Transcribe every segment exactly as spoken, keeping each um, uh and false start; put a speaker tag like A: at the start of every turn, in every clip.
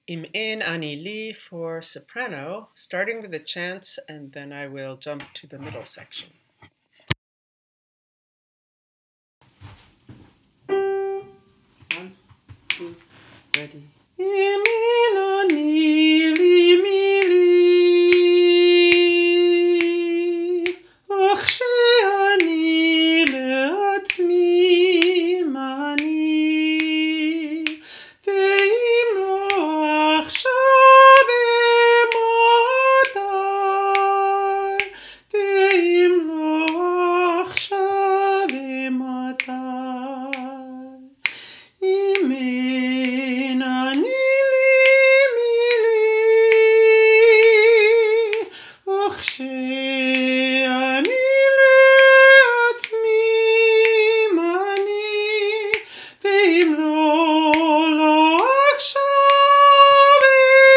A: Im in ani li for soprano, starting with the chants, and then I will jump to the middle section. One, two, ready. Im in ani li mi li, och she ani le'atzmi mani, ve'im lo achshav ematai, ve'im lo achshav ematai. Im in ani li mi li, och she ani le'atzmi mani, ve'im lo lo achshav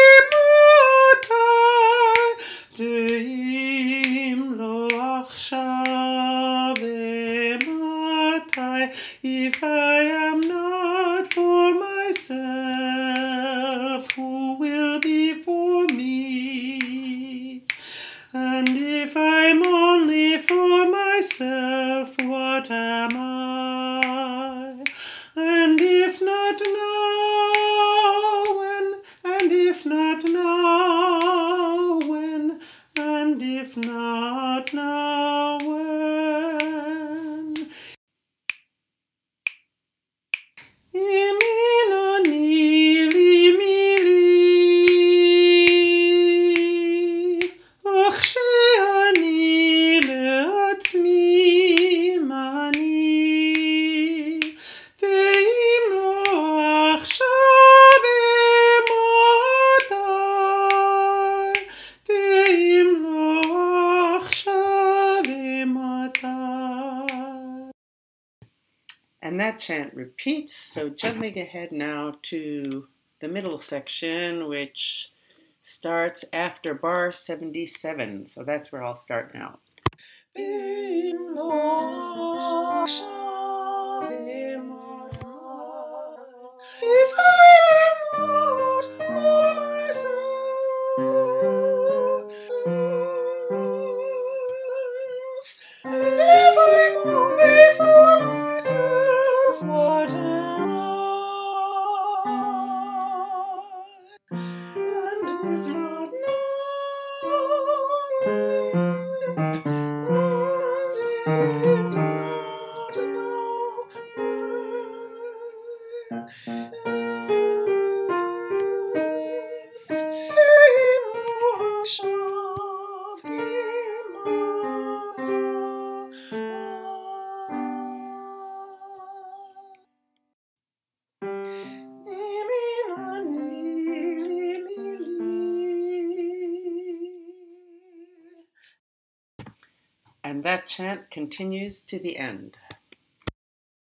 A: ematai, ve'im lo achshav ematai. If I am not for myself, who will be for me? And if I'm only for myself, what am I? And if not now, when? And if not now, when? And if not now, when? Im in ani li mi li, och she ani le'atzmi mani, ve'im lo achshav ematai, ve'im lo achshav ematai. And that chant repeats, so jumping ahead now to the middle section, which starts after bar seventy-seven. So that's where I'll start now. If I am not for myself, and if I'm only for myself, what am I? And if not now, and if not And that chant continues to the end.